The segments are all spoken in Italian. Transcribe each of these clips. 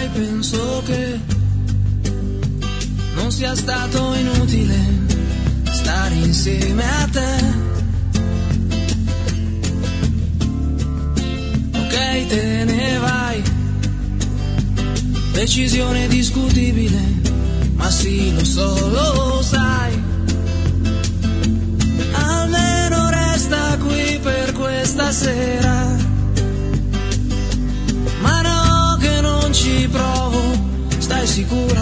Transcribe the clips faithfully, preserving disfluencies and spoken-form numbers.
sai, penso che non sia stato inutile stare insieme a te. Ok, te ne vai, decisione discutibile, ma sì, lo so, lo sai. Almeno resta qui per questa sera. Ma no, che non ci provo, stai sicura?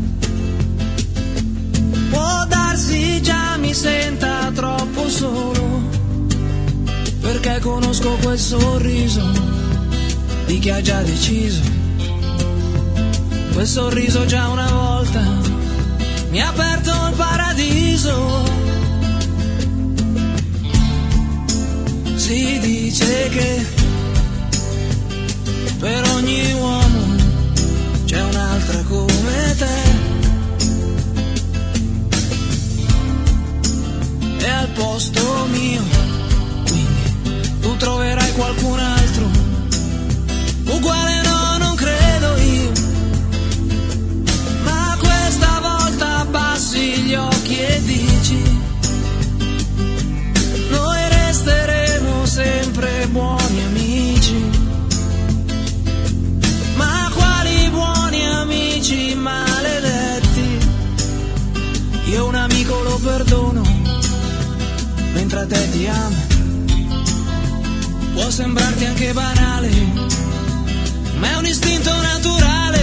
Può darsi già mi senta troppo solo, perché conosco quel sorriso di chi ha già deciso. Quel sorriso già una volta mi ha aperto il paradiso. Si dice che per ogni uomo c'è un'altra come te, e al posto mio quindi tu troverai qualcun altro uguale. No, non credo io, ma questa volta abbassi gli occhi e dici: noi resteremo sempre buoni amici. Ma quali buoni amici maledetti? Io un amico lo perdono, mentre a te ti amo. Può sembrarti anche banale, ma è un istinto naturale.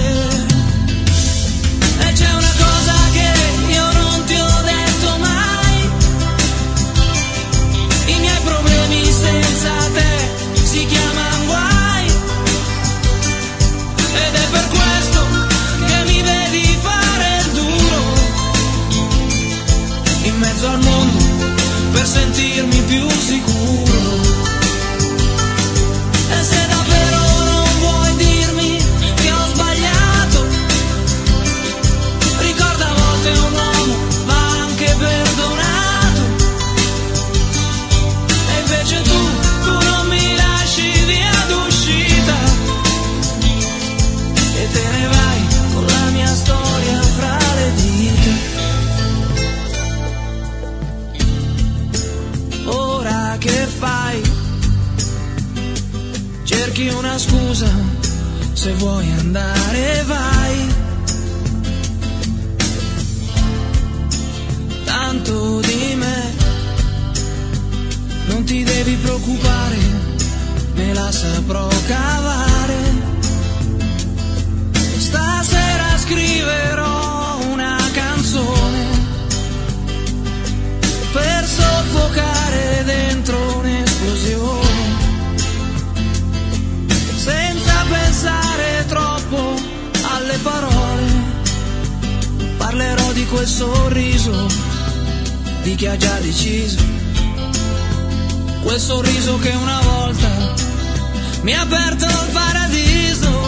E c'è una cosa che io non ti ho detto mai: i miei problemi senza te si chiamano guai. Ed è per questo che mi vedi fare il duro in mezzo al mondo per sentirmi più sicuro. E se davvero non vuoi dirmi che ho sbagliato, ricorda a volte un uomo va anche perdonato. E invece tu, tu non mi lasci via d'uscita e te ne vai con la mia storia fra le dita. Ora che fai? Cerchi una scusa, se vuoi andare vai. Tanto di me non ti devi preoccupare, me la saprò cavare. Stasera scriverò una canzone per soffocare dentro un'esplosione, senza pensare troppo alle parole. Parlerò di quel sorriso di chi ha già deciso, quel sorriso che una volta mi ha aperto il paradiso.